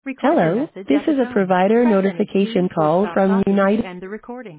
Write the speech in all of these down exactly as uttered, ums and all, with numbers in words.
Record your Hello, message this at the is a tone. provider Press any notification key or call stop from talking to United. end the recording.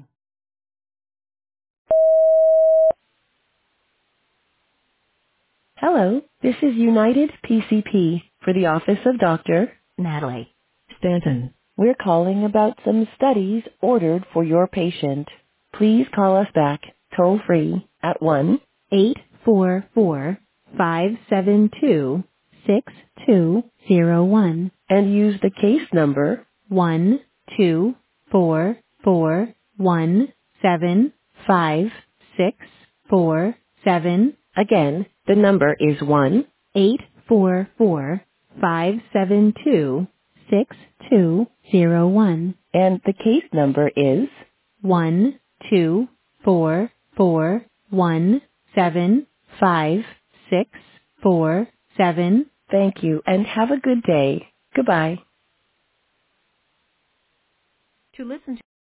Hello, this is United P C P for the office of Doctor Natalie Stanton. We're calling about some studies ordered for your patient. Please call us back toll free at one eight four four, five seven two, six two zero one and use the case number one two four four one seven five six four seven. Again, the number is one eight four four five seven two six two zero one, and the case number is one two four four one seven five six four seven. Thank you and have a good day. Goodbye. To listen to